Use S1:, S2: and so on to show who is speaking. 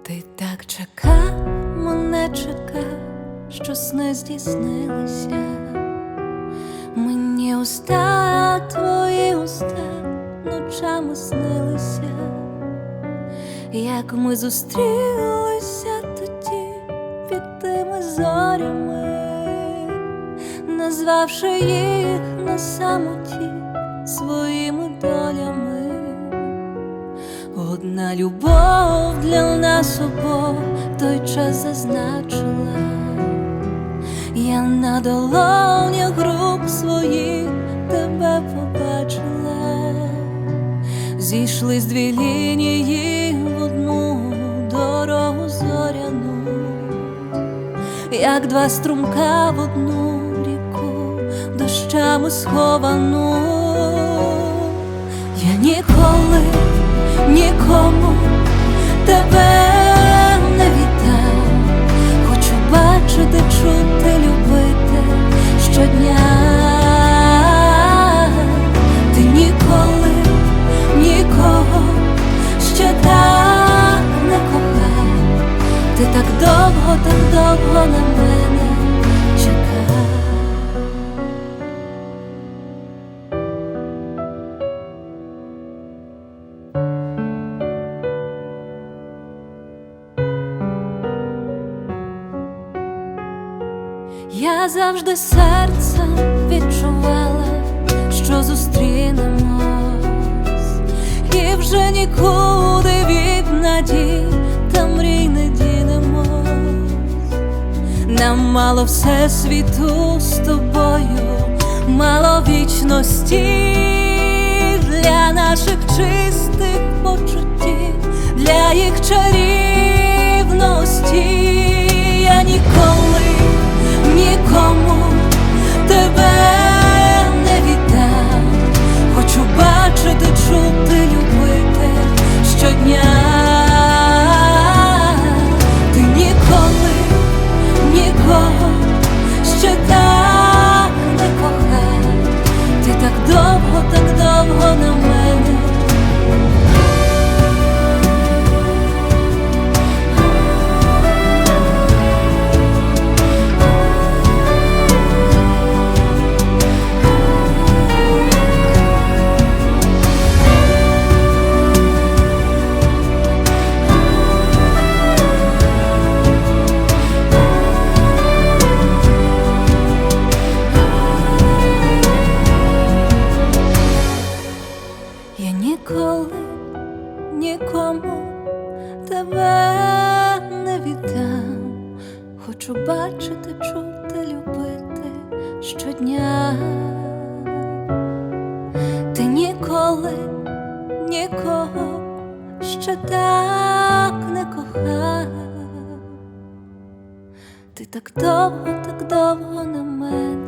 S1: Ти так чекав, мене чекав, що сни здійснилися. Мені уста, твої уста ночами снилися, як ми зустрілися тоді під тими зорями, назвавши їх на самоті своїми долями. Одна любов для нас обох той час зазначила. Я на долонях рук своїх тебе побачила. Зійшлись дві лінії в одну дорогу зоряну, як два струмка в одну ріку, дощами сховану. Я ніколи нікому тебе не віддам. Хочу бачити, чути, любити щодня. Ти ніколи нікого ще так не кохав. Ти так довго на мене чекав. Я завжди серцем відчувала, що зустрінемось, і вже нікуди від надій та мрій не дінемось. Нам мало всесвіту з тобою, мало вічності для наших чистих почуттів, для їх чарівності. Я ніколи нікому тебе не віддам. Хочу бачити, чути, любити щодня. Ти ніколи нікого ще так не кохав. Ти так довго на мене. Я ніколи нікому тебе не віддам. Хочу бачити, чути, любити щодня. Ти ніколи нікого ще так не кохав. Ти так довго на мене